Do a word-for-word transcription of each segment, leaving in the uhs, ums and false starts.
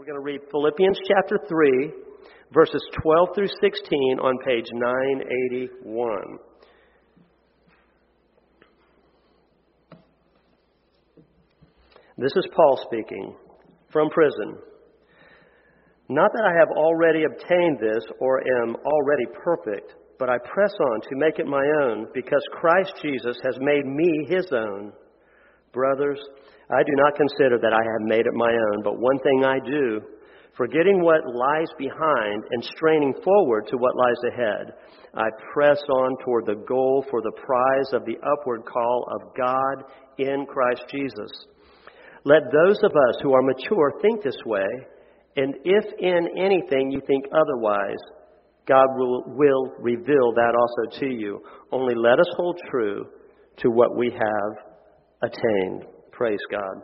We're going to read Philippians chapter three, verses twelve through sixteen on page nine eighty-one. This is Paul speaking from prison. Not that I have already obtained this or am already perfect, but I press on to make it my own, because Christ Jesus has made me his own. Brothers, I do not consider that I have made it my own, but one thing I do, forgetting what lies behind and straining forward to what lies ahead, I press on toward the goal for the prize of the upward call of God in Christ Jesus. Let those of us who are mature think this way, and if in anything you think otherwise, God will, will reveal that also to you. Only let us hold true to what we have attained. Praise God.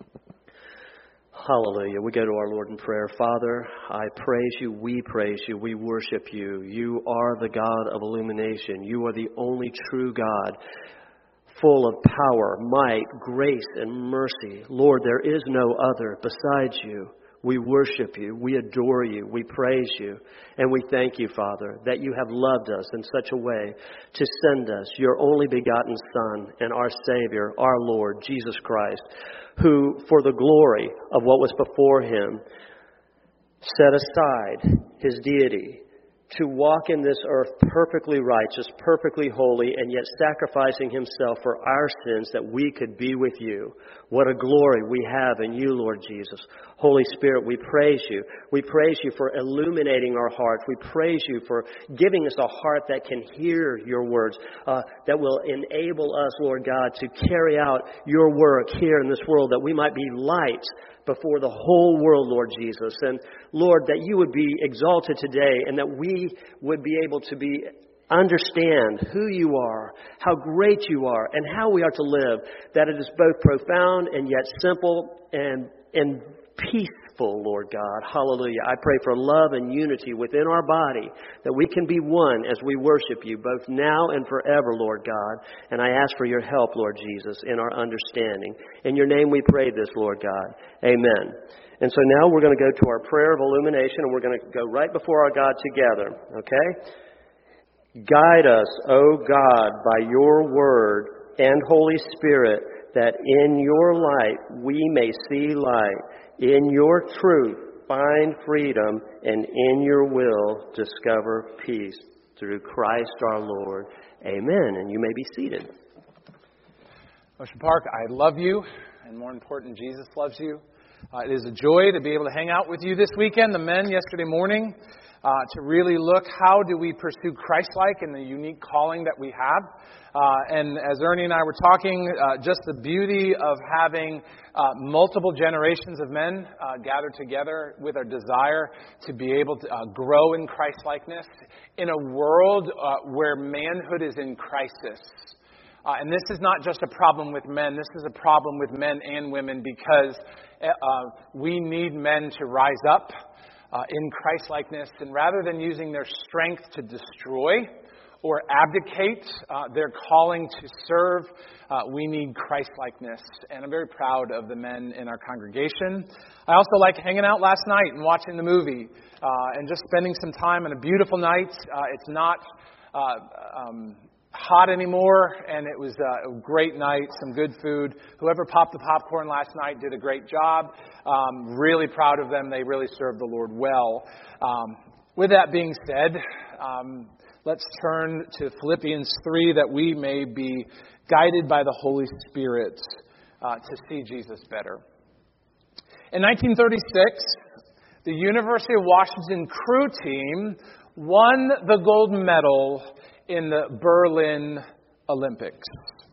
Hallelujah. We go to our Lord in prayer. Father, I praise you. We praise you. We worship you. You are the God of illumination. You are the only true God, full of power, might, grace, and mercy. Lord, there is no other besides you. We worship you. We adore you. We praise you. And we thank you, Father, that you have loved us in such a way to send us your only begotten Son and our Savior, our Lord, Jesus Christ, who, for the glory of what was before him, set aside his deity to walk in this earth perfectly righteous, perfectly holy, and yet sacrificing himself for our sins that we could be with you. What a glory we have in you, Lord Jesus. Holy Spirit, we praise you. We praise you for illuminating our hearts. We praise you for giving us a heart that can hear your words, uh, that will enable us, Lord God, to carry out your work here in this world, that we might be lights before the whole world, Lord Jesus. And Lord, that you would be exalted today, and that we would be able to be understand who you are, how great you are, and how we are to live, that it is both profound and yet simple and and peaceful, Lord God. Hallelujah. I pray for love and unity within our body, that we can be one as we worship you, both now and forever, Lord God. And I ask for your help, Lord Jesus, in our understanding. In your name we pray this, Lord God. Amen. And so now we're going to go to our prayer of illumination, and we're going to go right before our God together, okay? Guide us, O God, by your word and Holy Spirit, that in your light we may see light. In your truth find freedom, and in your will discover peace. Through Christ our Lord. Amen. And you may be seated. Ocean Park, I love you, and more important, Jesus loves you. Uh, it is a joy to be able to hang out with you this weekend. The men yesterday morning, uh, to really look how do we pursue Christ-like in the unique calling that we have. Uh, and as Ernie and I were talking, uh, just the beauty of having uh, multiple generations of men uh, gathered together with our desire to be able to uh, grow in Christ-likeness in a world uh, where manhood is in crisis. Uh, and this is not just a problem with men. This is a problem with men and women, because uh, we need men to rise up uh, in Christ-likeness. And rather than using their strength to destroy or abdicate uh, their calling to serve, uh, we need Christ-likeness. And I'm very proud of the men in our congregation. I also like hanging out last night and watching the movie uh, and just spending some time on a beautiful night. Uh, it's not Uh, um, hot anymore, and it was uh, a great night, some good food. Whoever popped the popcorn last night did a great job. Um, really proud of them. They really served the Lord well. Um, with that being said, um, let's turn to Philippians three, that we may be guided by the Holy Spirit uh, to see Jesus better. In nineteen thirty-six, the University of Washington crew team won the gold medal in the Berlin Olympics.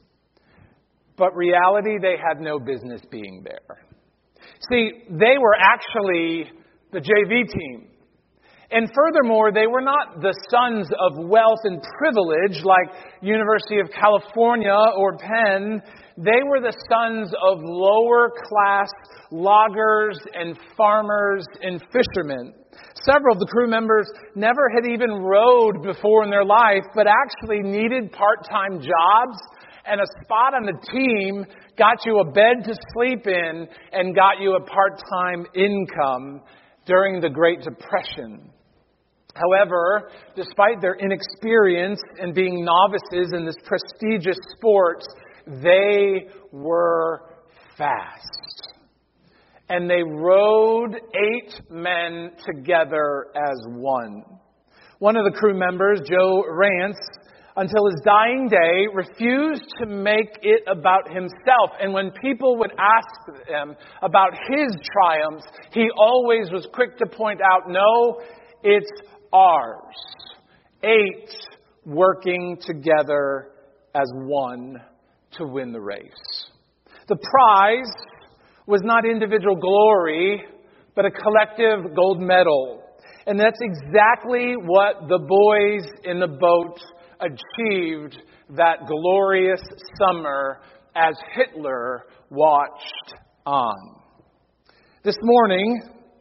But reality, they had no business being there. See, they were actually the J V team. And furthermore, they were not the sons of wealth and privilege like University of California or Penn. They were the sons of lower class loggers and farmers and fishermen. Several of the crew members never had even rowed before in their life, but actually needed part-time jobs and a spot on the team got you a bed to sleep in and got you a part-time income during the Great Depression. However, despite their inexperience and being novices in this prestigious sport, they were fast. And they rowed eight men together as one. One of the crew members, Joe Rance, until his dying day, refused to make it about himself. And when people would ask him about his triumphs, he always was quick to point out, no, it's ours. Eight working together as one to win the race. The prize was not individual glory, but a collective gold medal. And that's exactly what the boys in the boat achieved that glorious summer as Hitler watched on. This morning,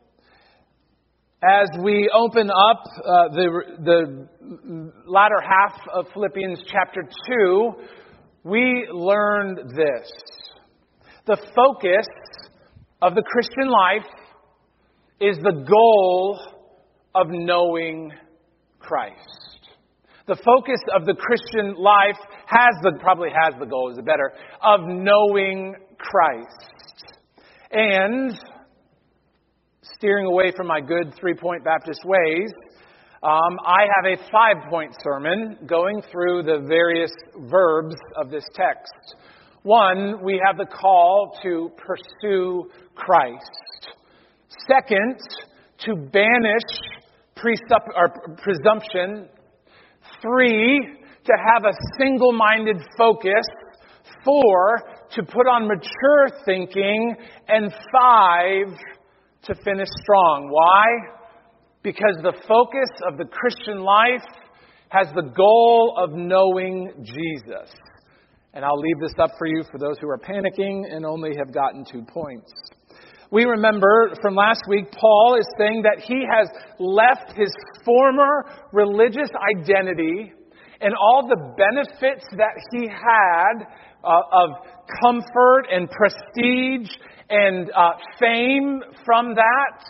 as we open up uh, the, the latter half of Philippians chapter two, we learned this. The focus of the Christian life is the goal of knowing Christ. The focus of the Christian life has the, probably has the goal, is it better, of knowing Christ. And steering away from my good three-point Baptist ways, um, I have a five-point sermon going through the various verbs of this text. One, we have the call to pursue Christ. Second, to banish presupp- or presumption. Three, to have a single-minded focus. Four, to put on mature thinking. And five, to finish strong. Why? Because the focus of the Christian life has the goal of knowing Jesus. And I'll leave this up for you for those who are panicking and only have gotten two points. We remember from last week, Paul is saying that he has left his former religious identity and all the benefits that he had uh, of comfort and prestige and uh, fame from that,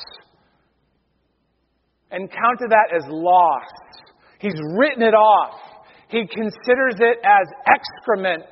and counted that as loss. He's written it off. He considers it as excrement,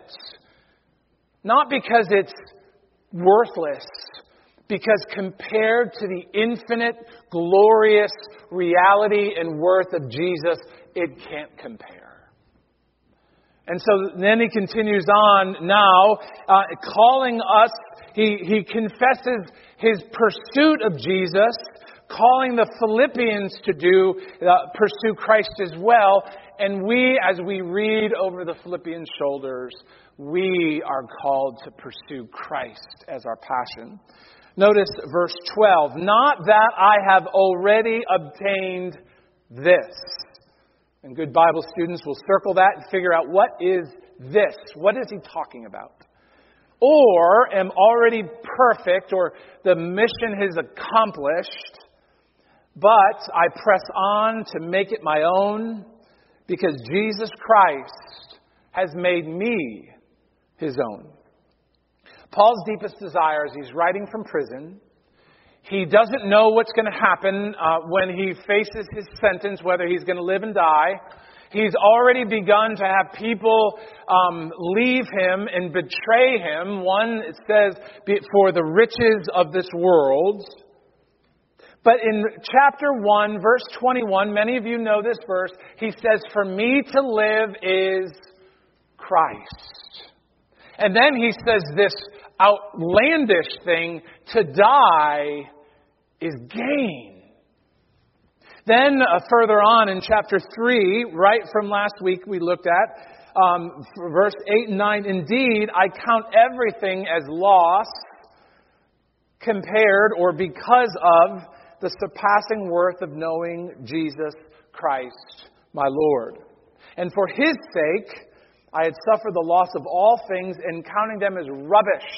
not because it's worthless, because compared to the infinite, glorious reality and worth of Jesus, it can't compare. And so then he continues on now, uh, calling us, he, he confesses his pursuit of Jesus, calling the Philippians to do, uh, pursue Christ as well. And we, as we read over the Philippians' shoulders, we are called to pursue Christ as our passion. Notice verse twelve. Not that I have already obtained this. And good Bible students will circle that and figure out what is this? What is he talking about? Or am already perfect, or the mission is accomplished, but I press on to make it my own, because Jesus Christ has made me his own. Paul's deepest desire is he's writing from prison. He doesn't know what's going to happen uh, when he faces his sentence, whether he's going to live and die. He's already begun to have people um, leave him and betray him. One, it says, for the riches of this world. But in chapter one, verse twenty-one, many of you know this verse, he says, for me to live is Christ. And then he says this outlandish thing, to die is gain. Then uh, further on in chapter three, right from last week we looked at, um, verse eight and nine, indeed, I count everything as loss compared or because of the surpassing worth of knowing Jesus Christ, my Lord. And for his sake, I had suffered the loss of all things and counting them as rubbish,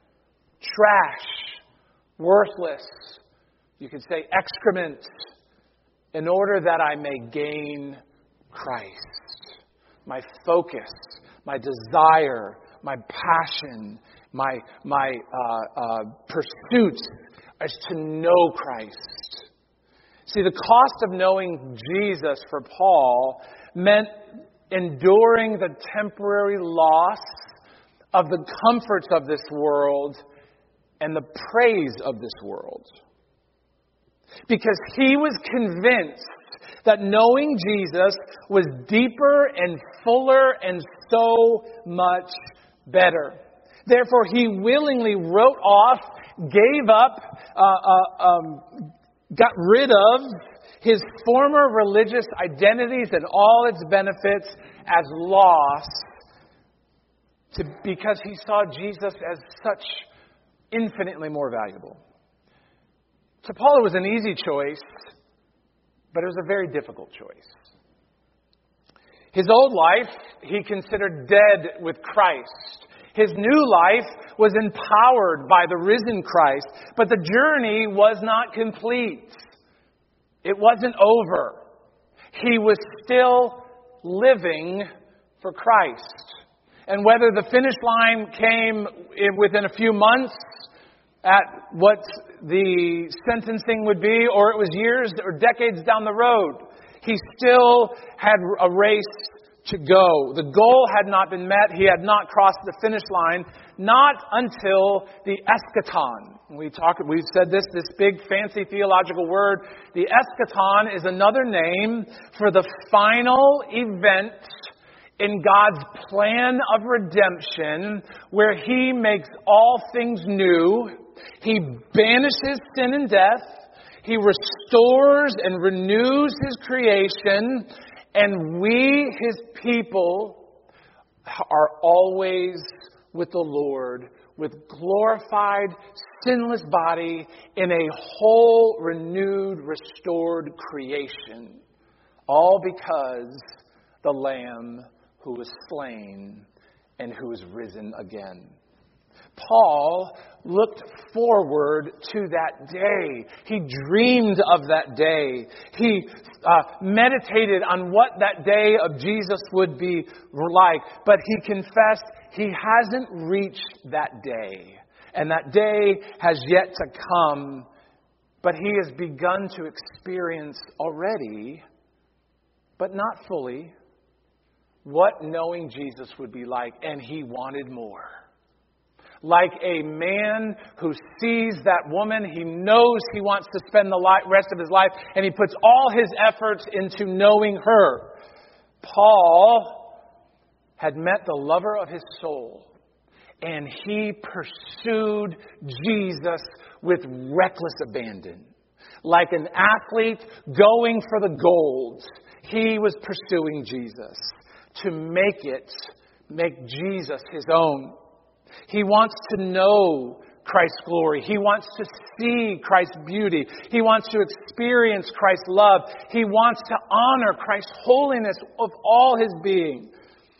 trash, worthless, you could say excrement, in order that I may gain Christ. My focus, my desire, my passion, my, my uh, uh, pursuit is to know Christ. See, the cost of knowing Jesus for Paul meant enduring the temporary loss of the comforts of this world and the praise of this world. Because he was convinced that knowing Jesus was deeper and fuller and so much better. Therefore, he willingly wrote off, gave up, uh, uh, um, got rid of his former religious identities and all its benefits as loss to, because he saw Jesus as such infinitely more valuable. To Paul, it was an easy choice, but it was a very difficult choice. His old life, he considered dead with Christ. His new life was empowered by the risen Christ, but the journey was not complete. It wasn't over. He was still living for Christ. And whether the finish line came within a few months at what the sentencing would be, or it was years or decades down the road, he still had a race to go. The goal had not been met. He had not crossed the finish line, not until the eschaton. We talk, we've said this, this big fancy theological word. The eschaton is another name for the final event in God's plan of redemption, where He makes all things new. He banishes sin and death. He restores and renews His creation. And we, His people, are always with the Lord, with glorified, sinless body in a whole, renewed, restored creation. All because the Lamb who was slain and who is risen again. Paul looked forward to that day. He dreamed of that day. He uh, meditated on what that day of Jesus would be like. But he confessed he hasn't reached that day. And that day has yet to come. But he has begun to experience already, but not fully, what knowing Jesus would be like. And he wanted more. Like a man who sees that woman, he knows he wants to spend the rest of his life, and he puts all his efforts into knowing her. Paul had met the lover of his soul, and he pursued Jesus with reckless abandon. Like an athlete going for the gold, he was pursuing Jesus to make it, make Jesus his own. He wants to know Christ's glory. He wants to see Christ's beauty. He wants to experience Christ's love. He wants to honor Christ's holiness of all his being.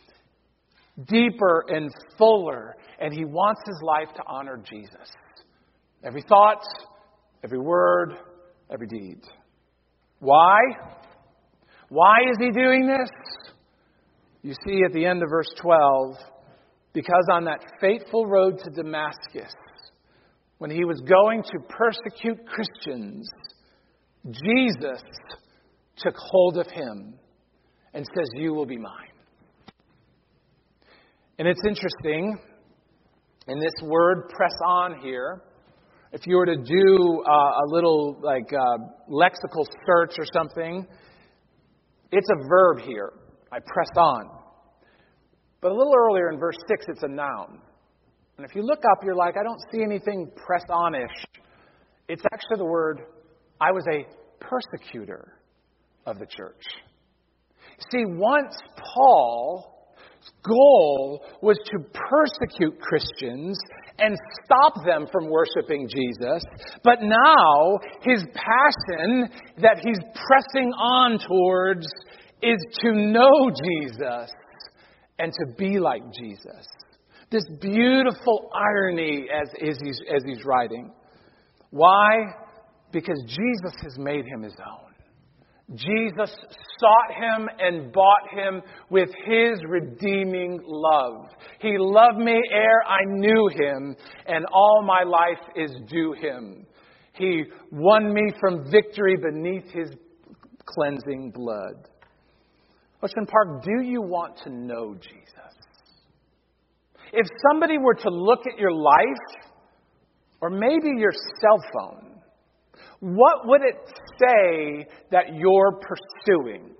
Deeper and fuller. And he wants his life to honor Jesus. Every thought, every word, every deed. Why? Why is he doing this? You see at the end of verse twelve, because on that fateful road to Damascus, when he was going to persecute Christians, Jesus took hold of him and says, "You will be mine." And it's interesting, in this word, press on here, if you were to do uh, a little like uh, lexical search or something, it's a verb here. I press on. But a little earlier in verse six, it's a noun. And if you look up, you're like, I don't see anything press on-ish. It's actually the word, I was a persecutor of the church. See, once Paul's goal was to persecute Christians and stop them from worshiping Jesus, but now his passion that he's pressing on towards is to know Jesus and to be like Jesus. This beautiful irony as, as, he's, as he's writing. Why? Because Jesus has made him his own. Jesus sought him and bought him with his redeeming love. He loved me ere I knew him, and all my life is due him. He won me from victory beneath his cleansing blood. Ocean Park, do you want to know Jesus? If somebody were to look at your life, or maybe your cell phone, what would it say that you're pursuing?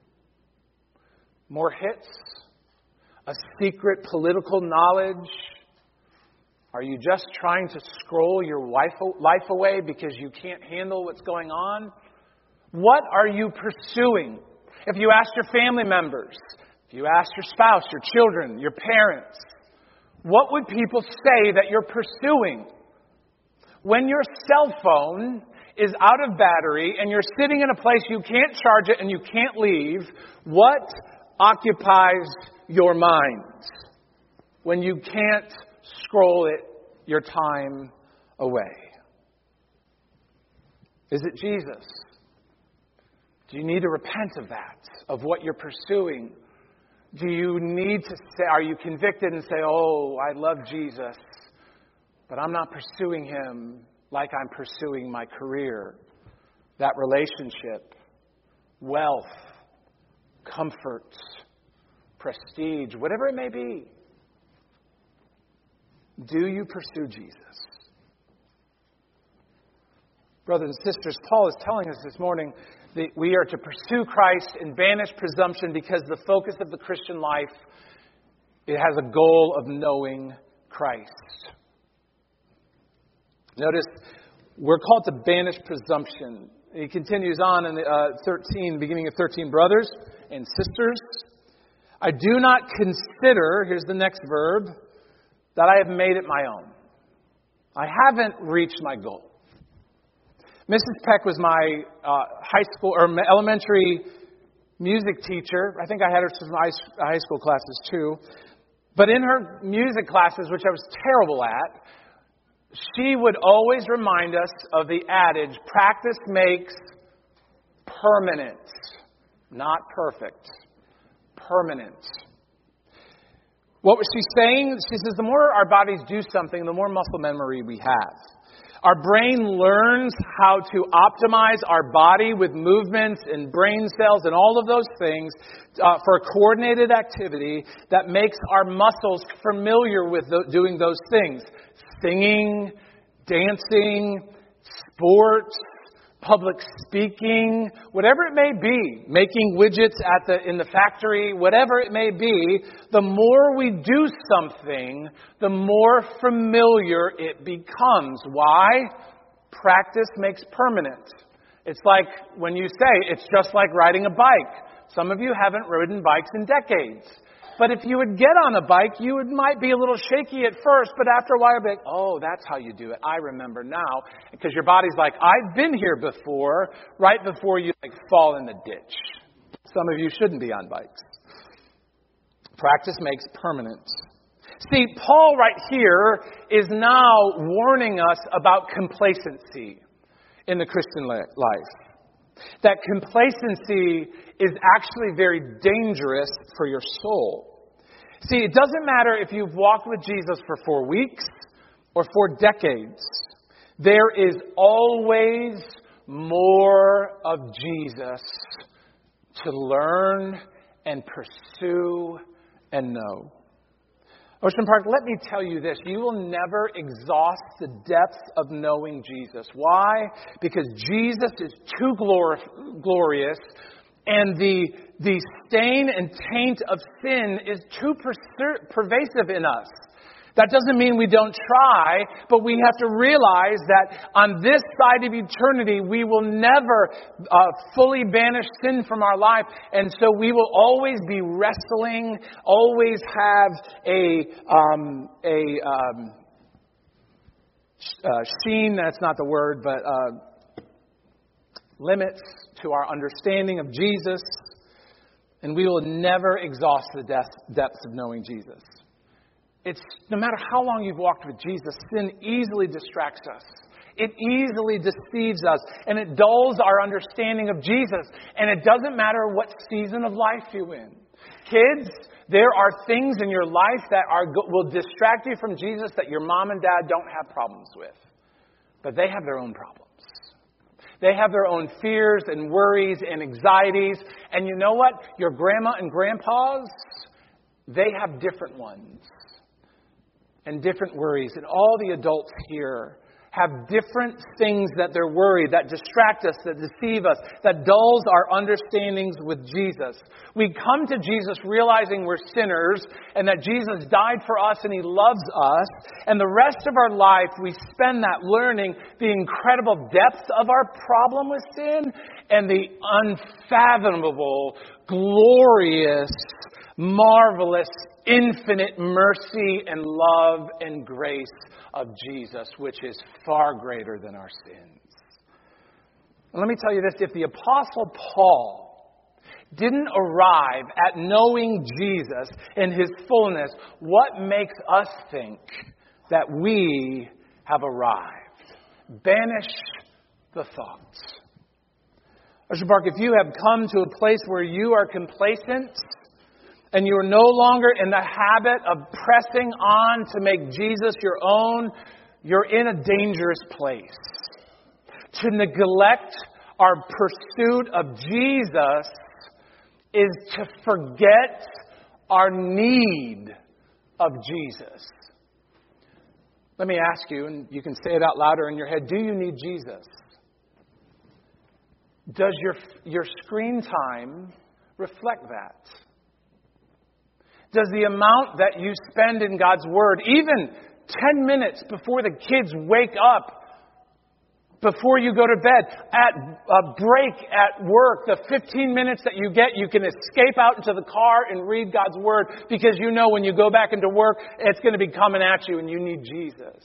More hits? A secret political knowledge? Are you just trying to scroll your life away because you can't handle what's going on? What are you pursuing? If you ask your family members, if you ask your spouse, your children, your parents, what would people say that you're pursuing? When your cell phone is out of battery and you're sitting in a place you can't charge it and you can't leave, what occupies your mind when you can't scroll it your time away? Is it Jesus? Do you need to repent of that, of what you're pursuing? Do you need to say, are you convicted and say, oh, I love Jesus, but I'm not pursuing him like I'm pursuing my career, that relationship, wealth, comforts, prestige, whatever it may be? Do you pursue Jesus? Brothers and sisters, Paul is telling us this morning that we are to pursue Christ and banish presumption because the focus of the Christian life, it has a goal of knowing Christ. Notice, we're called to banish presumption. He continues on in the, uh, thirteen, beginning of thirteen, brothers and sisters, I do not consider, here's the next verb, that I have made it my own. I haven't reached my goal. Missus Peck was my uh, high school or elementary music teacher. I think I had her through my high school classes too. But in her music classes, which I was terrible at, she would always remind us of the adage, practice makes permanent, not perfect. Permanent. What was she saying? She says the more our bodies do something, the more muscle memory we have. Our brain learns how to optimize our body with movements and brain cells and all of those things uh, for a coordinated activity that makes our muscles familiar with th- doing those things. Singing, dancing, sports, public speaking, whatever it may be, making widgets at the in the factory, whatever it may be, the more we do something, the more familiar it becomes. Why? Practice makes permanent. It's like when you say, it's just like riding a bike. Some of you haven't ridden bikes in decades. But if you would get on a bike, you would, might be a little shaky at first, but after a while, you'd be like, oh, that's how you do it. I remember now. Because your body's like, I've been here before, right before you like fall in the ditch. Some of you shouldn't be on bikes. Practice makes permanent. See, Paul right here is now warning us about complacency in the Christian life. That complacency is actually very dangerous for your soul. See, it doesn't matter if you've walked with Jesus for four weeks or four decades. There is always more of Jesus to learn and pursue and know. Ocean Park, let me tell you this. You will never exhaust the depths of knowing Jesus. Why? Because Jesus is too glor- glorious and the, the stain and taint of sin is too per- pervasive in us. That doesn't mean we don't try, but we have to realize that on this side of eternity, we will never uh, fully banish sin from our life. And so we will always be wrestling, always have a, um, a um, uh, sheen, that's not the word, but uh, limits to our understanding of Jesus. And we will never exhaust the depths of knowing Jesus. It's no matter how long you've walked with Jesus, sin easily distracts us. It easily deceives us, and it dulls our understanding of Jesus. And it doesn't matter what season of life you're in. Kids, there are things in your life that are will distract you from Jesus that your mom and dad don't have problems with. But they have their own problems. They have their own fears and worries and anxieties. And you know what? Your grandma and grandpas, they have different ones and different worries. And all the adults here have different things that they're worried, that distract us, that deceive us, that dulls our understandings with Jesus. We come to Jesus realizing we're sinners and that Jesus died for us and He loves us. And the rest of our life, we spend that learning the incredible depth of our problem with sin and the unfathomable, glorious, marvelous, infinite mercy and love and grace of Jesus, which is far greater than our sins. And let me tell you this, if the Apostle Paul didn't arrive at knowing Jesus in His fullness, what makes us think that we have arrived? Banish the thoughts. Ocean Park, if you have come to a place where you are complacent, and you are no longer in the habit of pressing on to make Jesus your own, you're in a dangerous place. To neglect our pursuit of Jesus is to forget our need of Jesus. Let me ask you, and you can say it out louder in your head, do you need Jesus? Does your, your screen time reflect that? Does the amount that you spend in God's Word, even ten minutes before the kids wake up, before you go to bed, at a break at work, the fifteen minutes that you get, you can escape out into the car and read God's Word because you know when you go back into work, it's going to be coming at you and you need Jesus.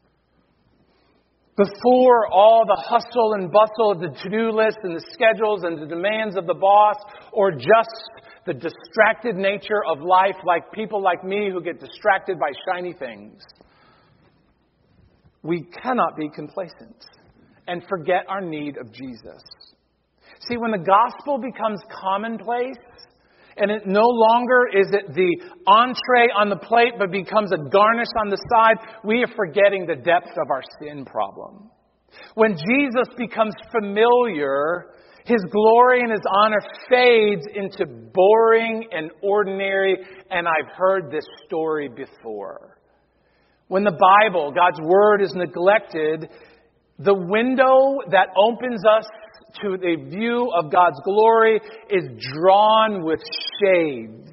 Before all the hustle and bustle of the to-do list and the schedules and the demands of the boss, or just the distracted nature of life, like people like me who get distracted by shiny things. We cannot be complacent and forget our need of Jesus. See, when the gospel becomes commonplace, and it no longer is it the entree on the plate, but becomes a garnish on the side, we are forgetting the depth of our sin problem. When Jesus becomes familiar, His glory and His honor fades into boring and ordinary, and I've heard this story before. When the Bible, God's Word, is neglected, the window that opens us to the view of God's glory is drawn with shades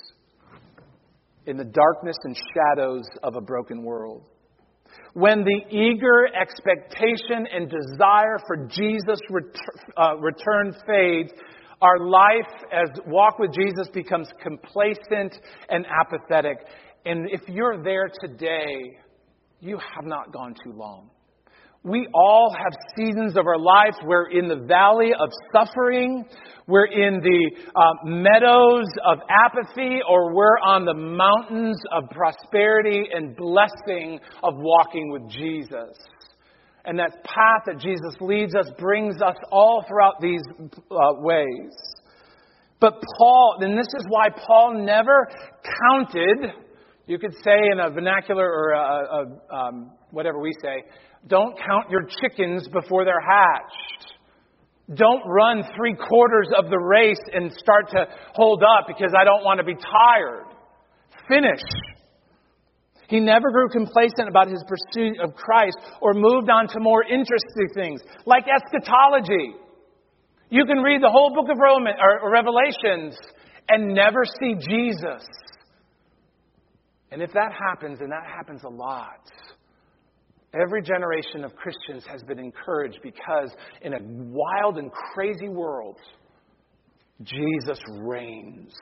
in the darkness and shadows of a broken world. When the eager expectation and desire for Jesus' ret- uh, return fades, our life as walk with Jesus becomes complacent and apathetic. And if you're there today, you have not gone too long. We all have seasons of our lives. We're in the valley of suffering. We're in the uh, meadows of apathy, or we're on the mountains of prosperity and blessing of walking with Jesus. And that path that Jesus leads us brings us all throughout these uh, ways. But Paul, and this is why Paul never counted, you could say in a vernacular or a, a, um, whatever we say, don't count your chickens before they're hatched. Don't run three quarters of the race and start to hold up because I don't want to be tired. Finish. He never grew complacent about his pursuit of Christ or moved on to more interesting things like eschatology. You can read the whole book of Roman, or Revelations and never see Jesus. And if that happens, and that happens a lot, every generation of Christians has been encouraged because in a wild and crazy world, Jesus reigns.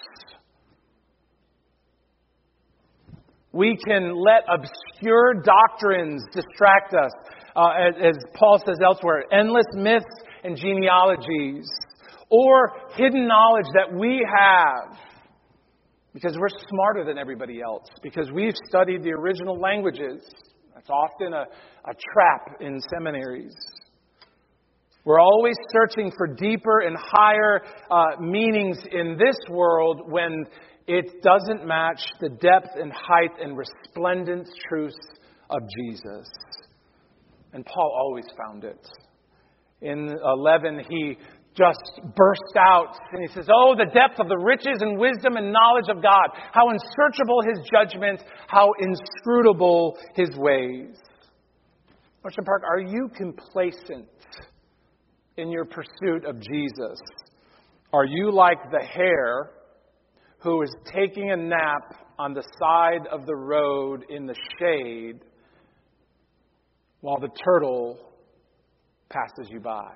We can let obscure doctrines distract us, uh, as, as Paul says elsewhere, endless myths and genealogies, or hidden knowledge that we have because we're smarter than everybody else, because we've studied the original languages. That's often a, a trap in seminaries. We're always searching for deeper and higher uh, meanings in this world when it doesn't match the depth and height and resplendent truths of Jesus. And Paul always found it. In eleven, he just burst out and he says, "Oh, the depth of the riches and wisdom and knowledge of God. How unsearchable His judgment, how inscrutable His ways." Ocean Park, are you complacent in your pursuit of Jesus? Are you like the hare who is taking a nap on the side of the road in the shade while the turtle passes you by?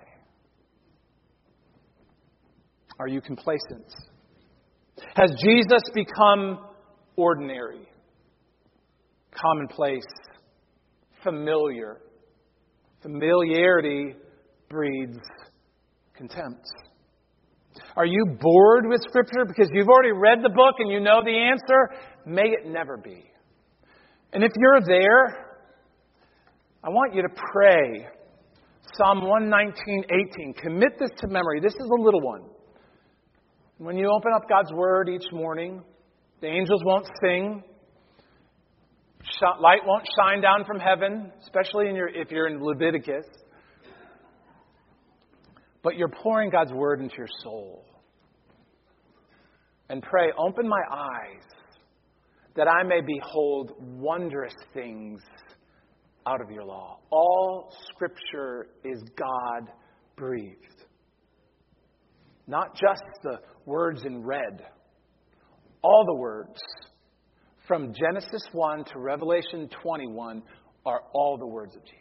Are you complacent? Has Jesus become ordinary, commonplace, familiar? Familiarity breeds contempt. Are you bored with Scripture because you've already read the book and you know the answer? May it never be. And if you're there, I want you to pray Psalm one nineteen, eighteen. Commit this to memory. This is a little one. When you open up God's Word each morning, the angels won't sing. Light won't shine down from heaven, especially in your, if you're in Leviticus. But you're pouring God's Word into your soul. And pray, open my eyes that I may behold wondrous things out of your law. All Scripture is God-breathed. Not just the words in red. All the words from Genesis one to Revelation twenty-one are all the words of Jesus.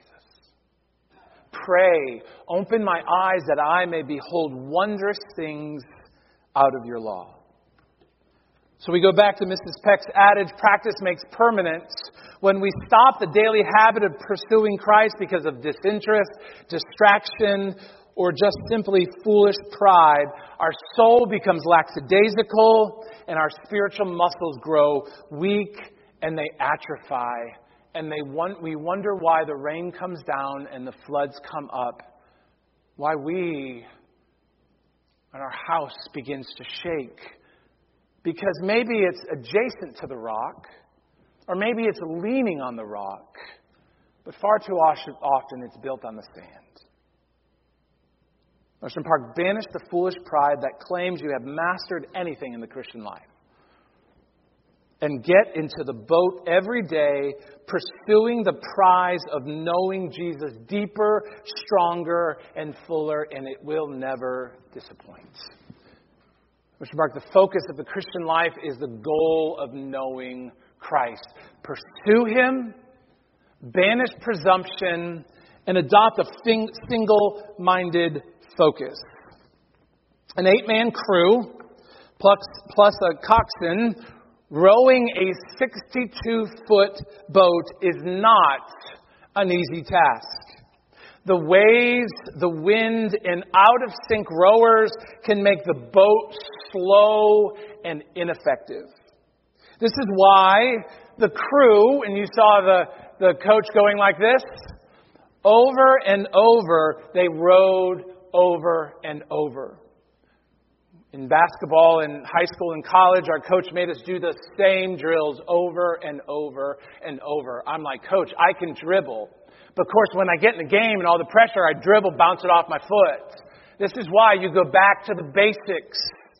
Pray, open my eyes that I may behold wondrous things out of your law. So we go back to Missus Peck's adage, practice makes permanent. When we stop the daily habit of pursuing Christ because of disinterest, distraction, or just simply foolish pride, our soul becomes lackadaisical and our spiritual muscles grow weak and they atrophy. And they want, we wonder why the rain comes down and the floods come up. Why we and our house begins to shake. Because maybe it's adjacent to the rock, or maybe it's leaning on the rock, but far too often it's built on the sand. Ocean Park, banish the foolish pride that claims you have mastered anything in the Christian life. And get into the boat every day, pursuing the prize of knowing Jesus deeper, stronger, and fuller, and it will never disappoint. Ocean Park, the focus of the Christian life is the goal of knowing Christ. Pursue Him, banish presumption, and adopt a single-minded focus. An eight-man crew, plus, plus a coxswain, rowing a sixty-two-foot boat is not an easy task. The waves, the wind, and out-of-sync rowers can make the boat slow and ineffective. This is why the crew, and you saw the, the coach going like this, over and over, they rowed over and over. In basketball, in high school and college, our coach made us do the same drills over and over and over. I'm like, Coach, I can dribble. But of course, when I get in the game and all the pressure, I dribble, bounce it off my foot. This is why you go back to the basics.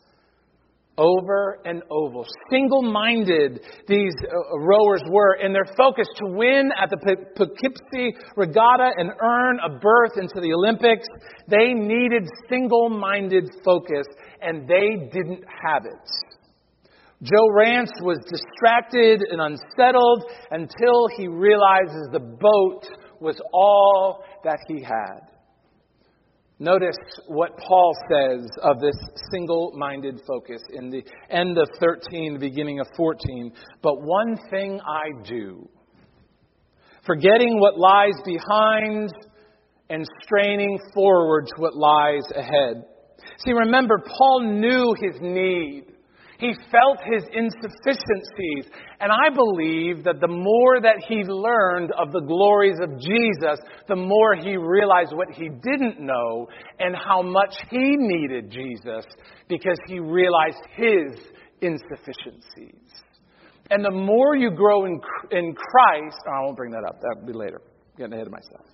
Over and over. Single-minded these uh, rowers were in their focus to win at the Poughkeepsie Regatta and earn a berth into the Olympics. They needed single-minded focus, and they didn't have it. Joe Rance was distracted and unsettled until he realizes the boat was all that he had. Notice what Paul says of this single-minded focus in the end of thirteen, the beginning of fourteen. But one thing I do, forgetting what lies behind and straining forward to what lies ahead. See, remember, Paul knew his need. He felt his insufficiencies. And I believe that the more that he learned of the glories of Jesus, the more he realized what he didn't know and how much he needed Jesus, because he realized his insufficiencies. And the more you grow in, in Christ, oh, I won't bring that up. That will be later. I'm getting ahead of myself.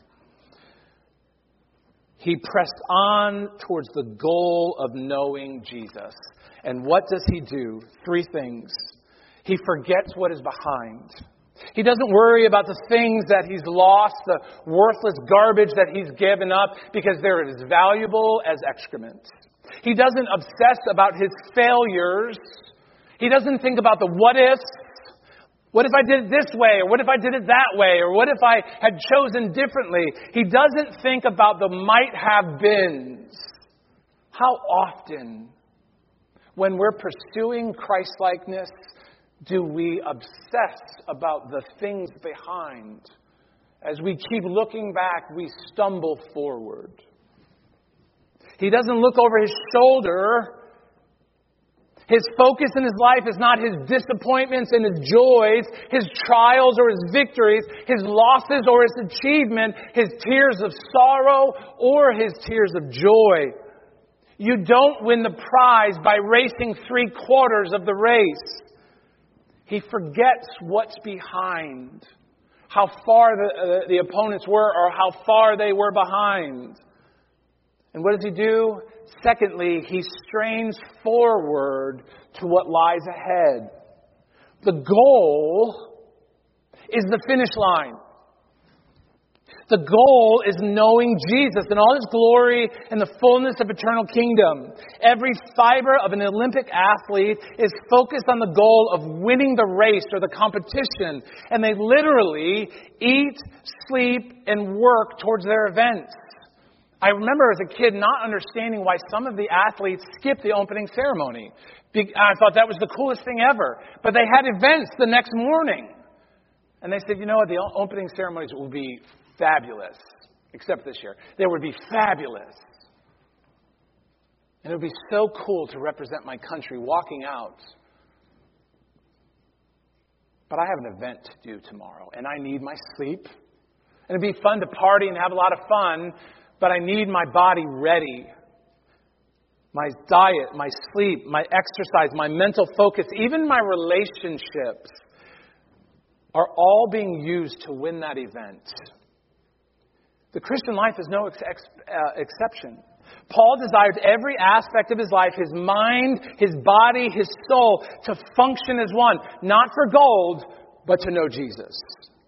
He pressed on towards the goal of knowing Jesus. And what does he do? Three things. He forgets what is behind. He doesn't worry about the things that he's lost, the worthless garbage that he's given up, because they're as valuable as excrement. He doesn't obsess about his failures. He doesn't think about the what ifs. What if I did it this way? Or what if I did it that way? Or what if I had chosen differently? He doesn't think about the might have beens. How often, when we're pursuing Christ-likeness, do we obsess about the things behind? As we keep looking back, we stumble forward. He doesn't look over his shoulder. His focus in his life is not his disappointments and his joys, his trials or his victories, his losses or his achievement, his tears of sorrow or his tears of joy. You don't win the prize by racing three quarters of the race. He forgets what's behind, how far the, uh, the opponents were or how far they were behind. And what does he do? Secondly, he strains forward to what lies ahead. The goal is the finish line. The goal is knowing Jesus in all his glory and the fullness of eternal kingdom. Every fiber of an Olympic athlete is focused on the goal of winning the race or the competition. And they literally eat, sleep, and work towards their events. I remember as a kid not understanding why some of the athletes skipped the opening ceremony. I thought that was the coolest thing ever. But they had events the next morning. And they said, you know what, the opening ceremonies will be fabulous. Except this year. They would be fabulous. And it would be so cool to represent my country walking out. But I have an event to do tomorrow. And I need my sleep. And it'd be fun to party and have a lot of fun. But I need my body ready. My diet, my sleep, my exercise, my mental focus, even my relationships are all being used to win that event. The Christian life is no ex- uh, exception. Paul desired every aspect of his life, his mind, his body, his soul, to function as one. Not for gold, but to know Jesus.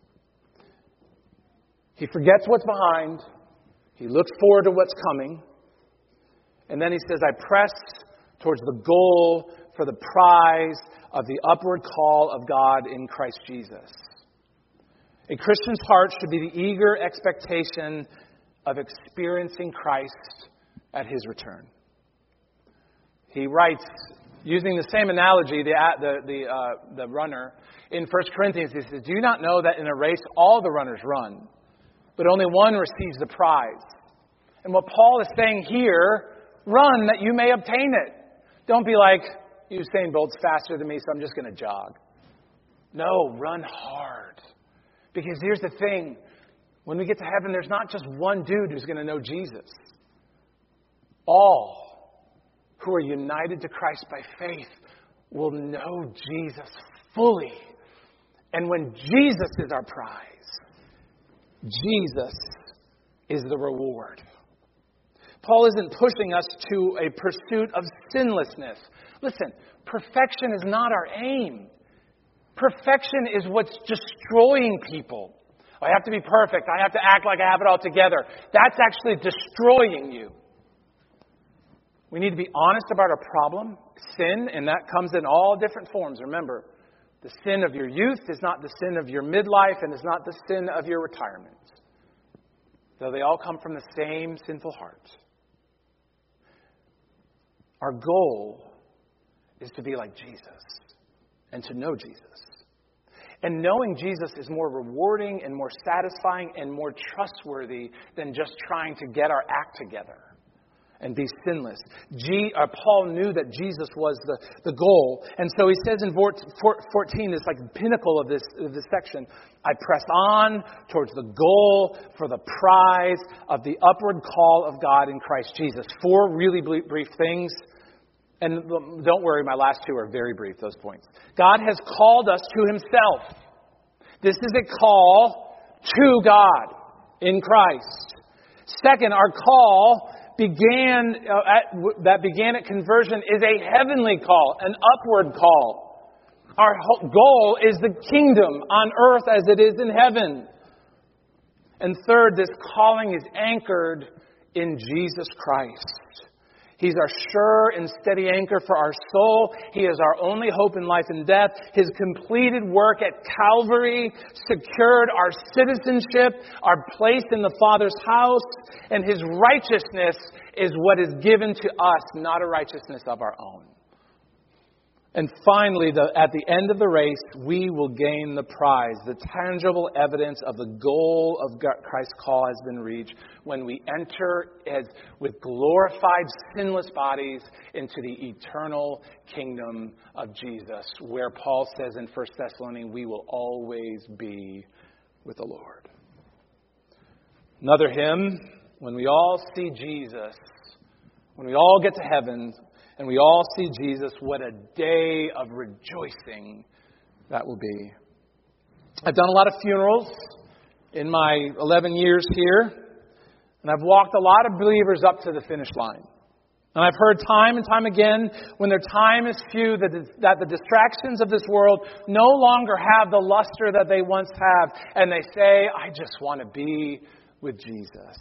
He forgets what's behind. He looks forward to what's coming. And then he says, I press towards the goal for the prize of the upward call of God in Christ Jesus. A Christian's heart should be the eager expectation of experiencing Christ at his return. He writes, using the same analogy, the, the, the, uh, the runner, in First Corinthians, he says, do you not know that in a race all the runners run, but only one receives the prize? And what Paul is saying here, run that you may obtain it. Don't be like, Usain Bolt's faster than me, so I'm just going to jog. No, run hard. Because here's the thing. When we get to heaven, there's not just one dude who's going to know Jesus. All who are united to Christ by faith will know Jesus fully. And when Jesus is our prize, Jesus is the reward. Paul isn't pushing us to a pursuit of sinlessness. Listen, perfection is not our aim. Perfection is what's destroying people. I have to be perfect. I have to act like I have it all together. That's actually destroying you. We need to be honest about our problem, sin, and that comes in all different forms. Remember, the sin of your youth is not the sin of your midlife and is not the sin of your retirement. Though they all come from the same sinful heart. Our goal is to be like Jesus and to know Jesus. And knowing Jesus is more rewarding and more satisfying and more trustworthy than just trying to get our act together. and be sinless. G, uh, Paul knew that Jesus was the, the goal. And so he says in fourteen, it's like the pinnacle of this, of this section, I press on towards the goal for the prize of the upward call of God in Christ Jesus. Four really brief things. And don't worry, my last two are very brief, those points. God has called us to himself. This is a call to God in Christ. Second, our call began uh, at, that began at conversion is a heavenly call, an upward call. Our goal is the kingdom on earth as it is in heaven. And third, this calling is anchored in Jesus Christ. He's our sure and steady anchor for our soul. He is our only hope in life and death. His completed work at Calvary secured our citizenship, our place in the Father's house, and his righteousness is what is given to us, not a righteousness of our own. And finally, the, at the end of the race, we will gain the prize. The tangible evidence of the goal of Christ's call has been reached when we enter as with glorified, sinless bodies into the eternal kingdom of Jesus, where Paul says in First Thessalonians, we will always be with the Lord. Another hymn, when we all see Jesus, when we all get to heaven, and we all see Jesus, what a day of rejoicing that will be. I've done a lot of funerals in my eleven years here, and I've walked a lot of believers up to the finish line. And I've heard time and time again, when their time is few, that, that the distractions of this world no longer have the luster that they once have, and they say, I just want to be with Jesus.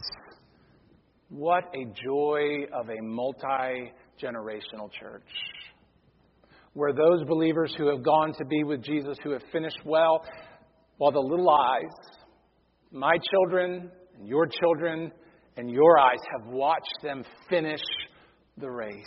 What a joy of a multi generational church, where those believers who have gone to be with Jesus, who have finished well, while the little eyes, my children and your children and your eyes, have watched them finish the race.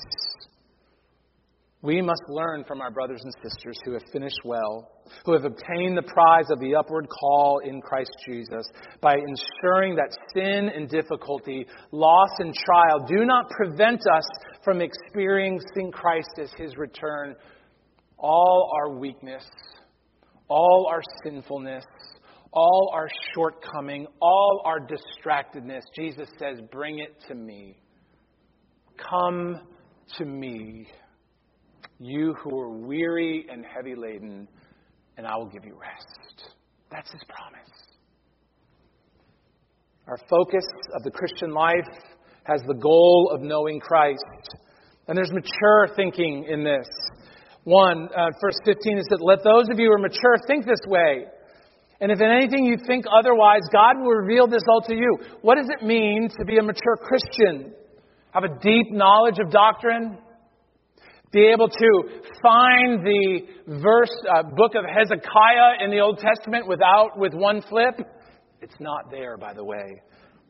We must learn from our brothers and sisters who have finished well, who have obtained the prize of the upward call in Christ Jesus, by ensuring that sin and difficulty, loss and trial do not prevent us from experiencing Christ as his return. All our weakness, all our sinfulness, all our shortcoming, all our distractedness, Jesus says, bring it to me. Come to me, you who are weary and heavy laden, and I will give you rest. That's his promise. Our focus of the Christian life has the goal of knowing Christ. And there's mature thinking in this. One, uh, verse fifteen is that let those of you who are mature think this way. And if in anything you think otherwise, God will reveal this all to you. What does it mean to be a mature Christian? Have a deep knowledge of doctrine? Be able to find the verse, uh, book of Hezekiah in the Old Testament without, with one flip? It's not there, by the way.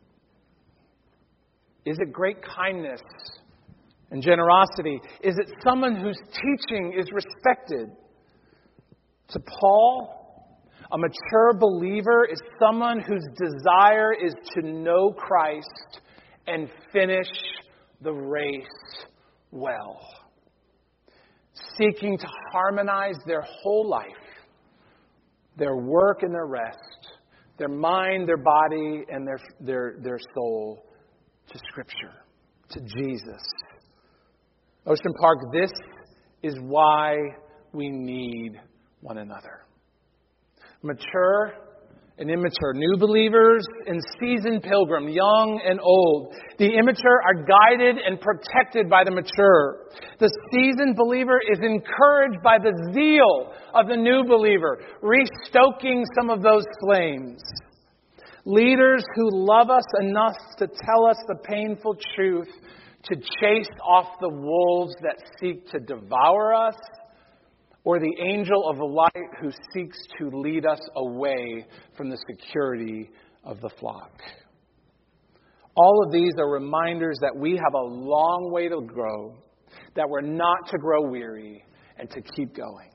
Is it great kindness and generosity? Is it someone whose teaching is respected? To Paul, a mature believer is someone whose desire is to know Christ and finish the race well, seeking to harmonize their whole life, their work and their rest, their mind, their body, and their, their, their soul to Scripture, to Jesus. Ocean Park, this is why we need one another. Mature and immature, new believers and seasoned pilgrim, young and old. The immature are guided and protected by the mature. The seasoned believer is encouraged by the zeal of the new believer, restoking some of those flames. Leaders who love us enough to tell us the painful truth, to chase off the wolves that seek to devour us, or the angel of the light who seeks to lead us away from the security of the flock. All of these are reminders that we have a long way to grow, that we're not to grow weary, and to keep going.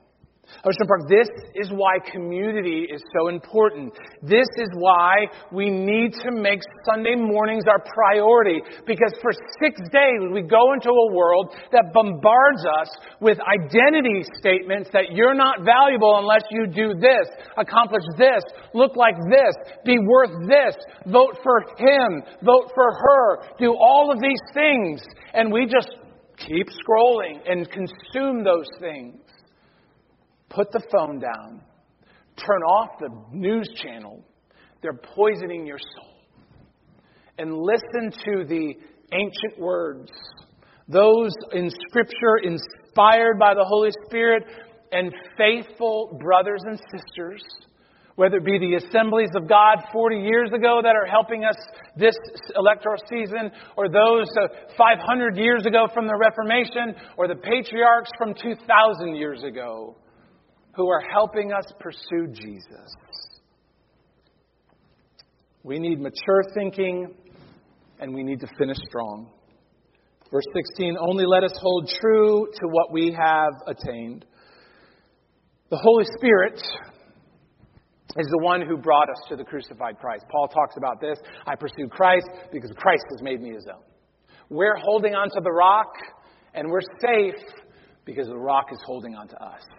Ocean Park, this is why community is so important. This is why we need to make Sunday mornings our priority. Because for six days we go into a world that bombards us with identity statements that you're not valuable unless you do this, accomplish this, look like this, be worth this, vote for him, vote for her, do all of these things. And we just keep scrolling and consume those things. Put the phone down. Turn off the news channel. They're poisoning your soul. And listen to the ancient words. Those in Scripture inspired by the Holy Spirit and faithful brothers and sisters, whether it be the Assemblies of God forty years ago that are helping us this electoral season, or those uh, five hundred years ago from the Reformation, or the patriarchs from two thousand years ago, who are helping us pursue Jesus. We need mature thinking, and we need to finish strong. Verse sixteen, only let us hold true to what we have attained. The Holy Spirit is the one who brought us to the crucified Christ. Paul talks about this. I pursue Christ because Christ has made me his own. We're holding on to the rock, and we're safe because the rock is holding on to us.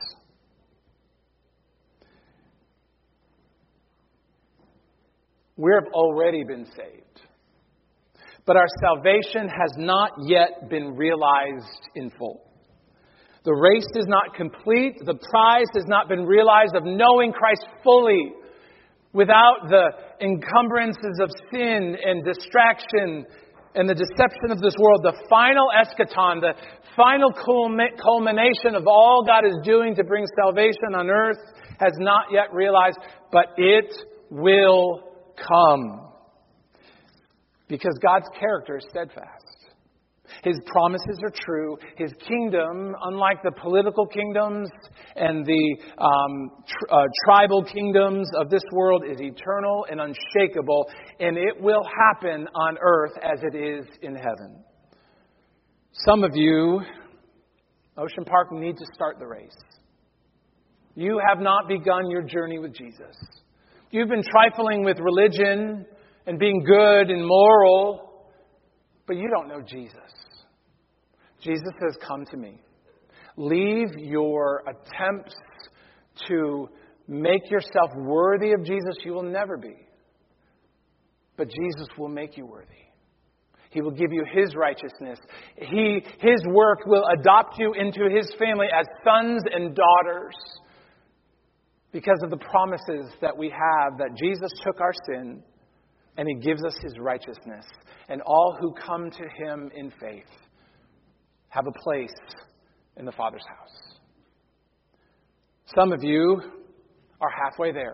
We have already been saved. But our salvation has not yet been realized in full. The race is not complete. The prize has not been realized of knowing Christ fully without the encumbrances of sin and distraction and the deception of this world. The final eschaton, the final culmination of all God is doing to bring salvation on earth has not yet realized, but it will come. Because God's character is steadfast. His promises are true. His kingdom, unlike the political kingdoms and the um, tr- uh, tribal kingdoms of this world, is eternal and unshakable. And it will happen on earth as it is in heaven. Some of you, Ocean Park, need to start the race. You have not begun your journey with Jesus. You've been trifling with religion and being good and moral, but you don't know Jesus. Jesus says, come to me. Leave your attempts to make yourself worthy of Jesus. You will never be. But Jesus will make you worthy. He will give you His righteousness. He, His work will adopt you into His family as sons and daughters. Because of the promises that we have that Jesus took our sin and He gives us His righteousness. And all who come to Him in faith have a place in the Father's house. Some of you are halfway there.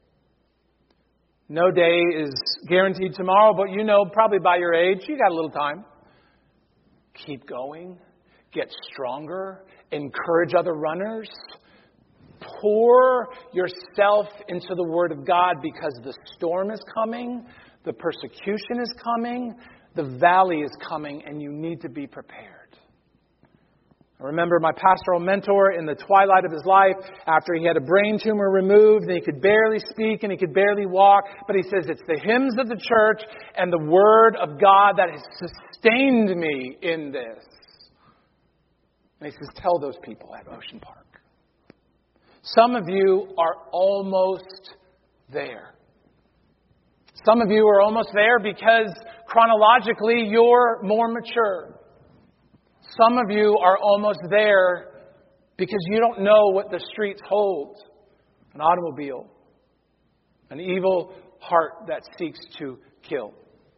No day is guaranteed tomorrow, but you know probably by your age, you got a little time. Keep going. Get stronger. Encourage other runners. Pour yourself into the Word of God because the storm is coming, the persecution is coming, the valley is coming, and you need to be prepared. I remember my pastoral mentor in the twilight of his life, after he had a brain tumor removed and he could barely speak and he could barely walk, but he says, it's the hymns of the church and the Word of God that has sustained me in this. And he says, tell those people at Ocean Park. Some of you are almost there. Some of you are almost there because chronologically you're more mature. Some of you are almost there because you don't know what the streets hold. An automobile, an evil heart that seeks to kill,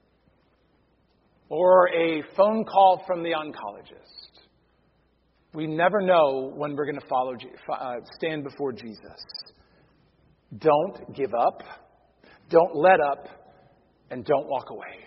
or a phone call from the oncologist. We never know when we're going to follow, uh, stand before Jesus. Don't give up. Don't let up. And don't walk away.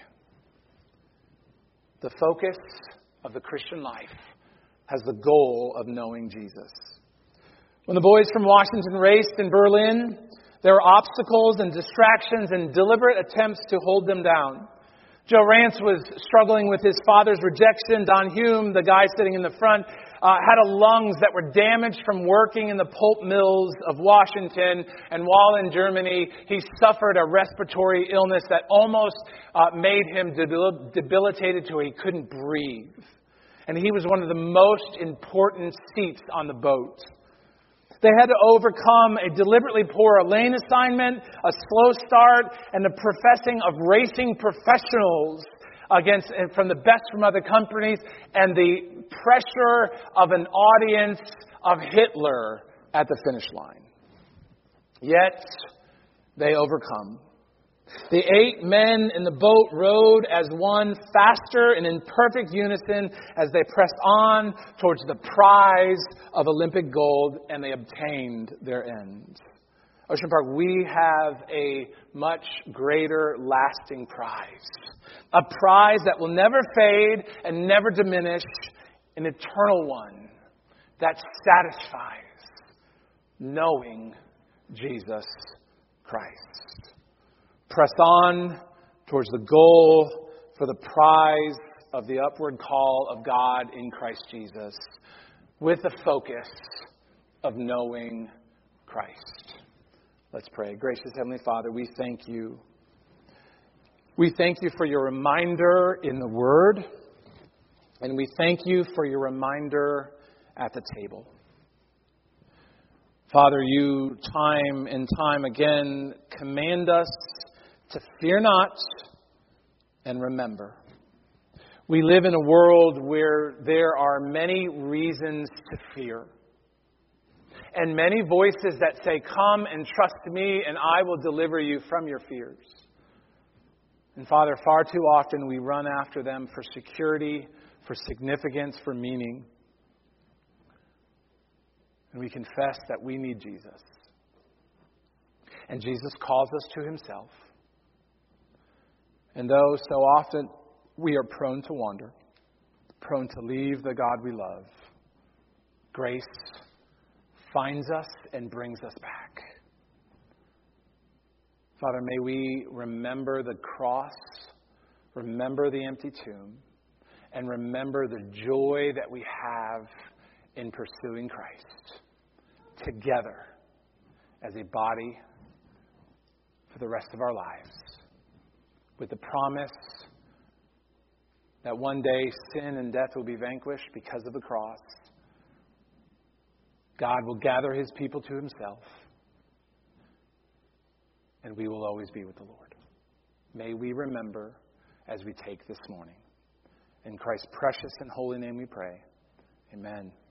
The focus of the Christian life has the goal of knowing Jesus. When the boys from Washington raced in Berlin, there were obstacles and distractions and deliberate attempts to hold them down. Joe Rance was struggling with his father's rejection. Don Hume, the guy sitting in the front, uh, had a lungs that were damaged from working in the pulp mills of Washington. And while in Germany, he suffered a respiratory illness that almost uh, made him debil- debilitated to where he couldn't breathe. And he was one of the most important seats on the boat. They had to overcome a deliberately poor lane assignment, a slow start, and the professing of racing professionals against and from the best from other companies, and the pressure of an audience of Hitler at the finish line. Yet they overcome. The eight men in the boat rowed as one, faster and in perfect unison as they pressed on towards the prize of Olympic gold, and they obtained their end. Ocean Park, we have a much greater lasting prize. A prize that will never fade and never diminish, an eternal one that satisfies, knowing Jesus Christ. Press on towards the goal for the prize of the upward call of God in Christ Jesus, with the focus of knowing Christ. Let's pray. Gracious Heavenly Father, we thank you. We thank you for your reminder in the Word, and we thank you for your reminder at the table. Father, you time and time again command us to fear not and remember. We live in a world where there are many reasons to fear. And many voices that say, come and trust me and I will deliver you from your fears. And Father, far too often we run after them for security, for significance, for meaning. And we confess that we need Jesus. And Jesus calls us to himself. And though so often we are prone to wander, prone to leave the God we love, grace finds us and brings us back. Father, may we remember the cross, remember the empty tomb, and remember the joy that we have in pursuing Christ together as a body for the rest of our lives, with the promise that one day sin and death will be vanquished because of the cross. God will gather his people to himself, and we will always be with the Lord. May we remember as we take this morning. In Christ's precious and holy name we pray. Amen.